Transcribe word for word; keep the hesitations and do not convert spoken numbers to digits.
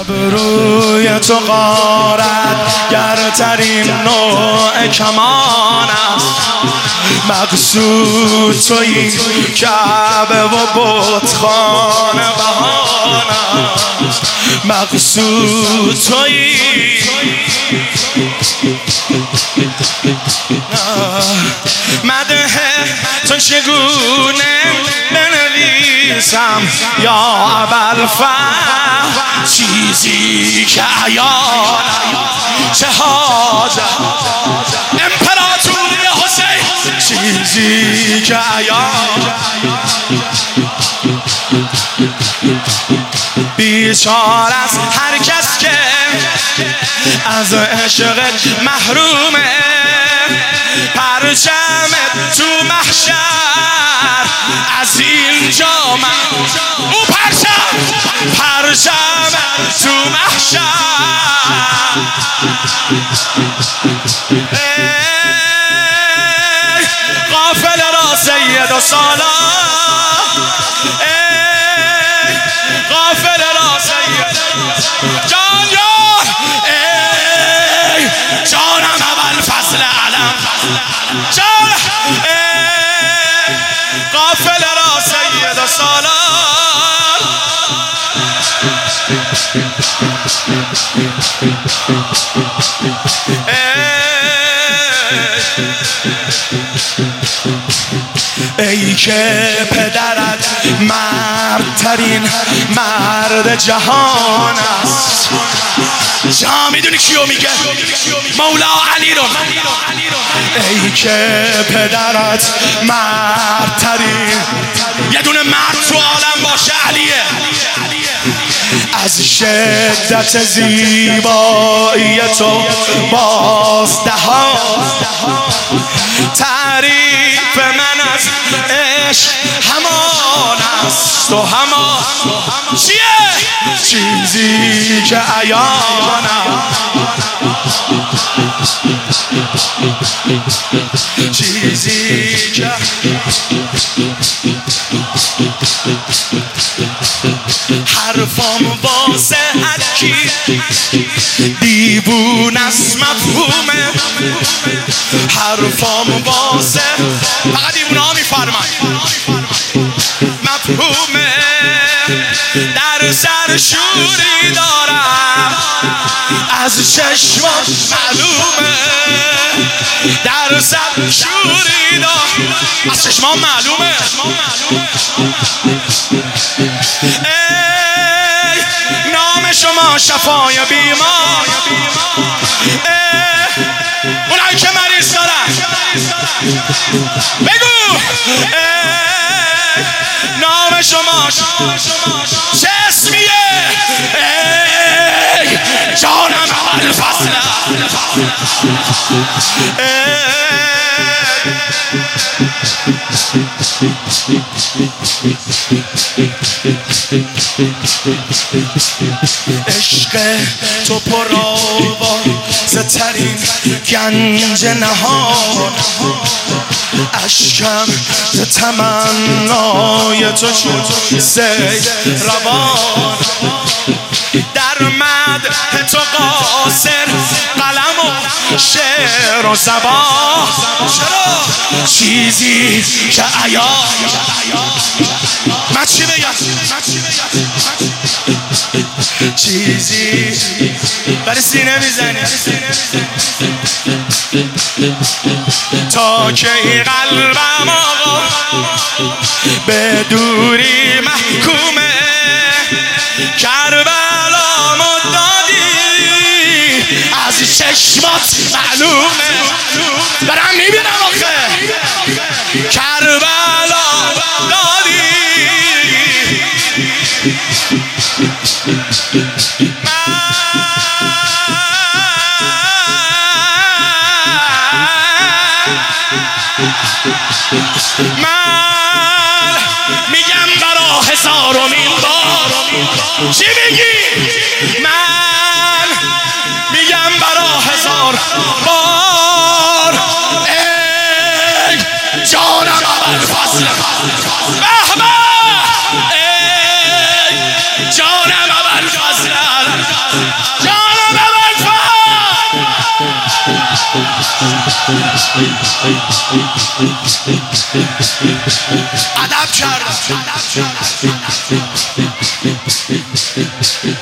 ابروی تو غارت گرترین نوع کمان است، مقصود تویی کعبه و بتخانه بهانه است، مقصود تویی مده تو چگونه بنویسم یا ابوالفضل، چیزی که عیان شهادت امپراتوری حسین، چیزی که عیان بیچار است هر کس که از عشق محرومه، پرچمت تو محشر از اینجا من او پرچم پرچمت تو محشر قافله را سید و سالار، قافله را سید جان جان جانم ابوالفضل علم جان قافله را سید و سالار، ای که پدرت مردترین مرد جهان است، جا میدونی کیو میگه؟ مولا علی رو. ای که پدرت مردترین یه دونه مرد تو عالم باشه علیه، از شدت زیبایی تو بازدهان، تعریف من از عشق همان است و همان چیه؟ چیزی که عیانم، چیزی که حرفام واسه هرکی دیوون است مفهومه، حرفام واسه فقط دیوونه ها میفرمن مفهومه، در سر شوری دارم از چشمات معلومه، در سر شوری دارم از چشمات معلومه، ای نام شما شفای بیمار، اونایی که مریض دارن بگو نام شما چه اسمیه؟ ای جانم ابوالفضل، عشق تو پرآوازترین گنج نهان، اشکم ز تمنای تو شد سیل روان، در مدح تو قاصر قلم و شعر و زبان، چرا؟ چیزی که عیان من چی بگم؟ چیزی برای سینه میزنی تا که این قلبم آقا به دوری محکومه، کربلا مدادی از چشمات معلومه، برم میبینم آخه کربلا دادی من میگم برا هزارمین بار چی میگی؟ من میگم برا هزار بار ای جانم ابوالفضل، به به ای جانم ابوالفضل. ادب کردم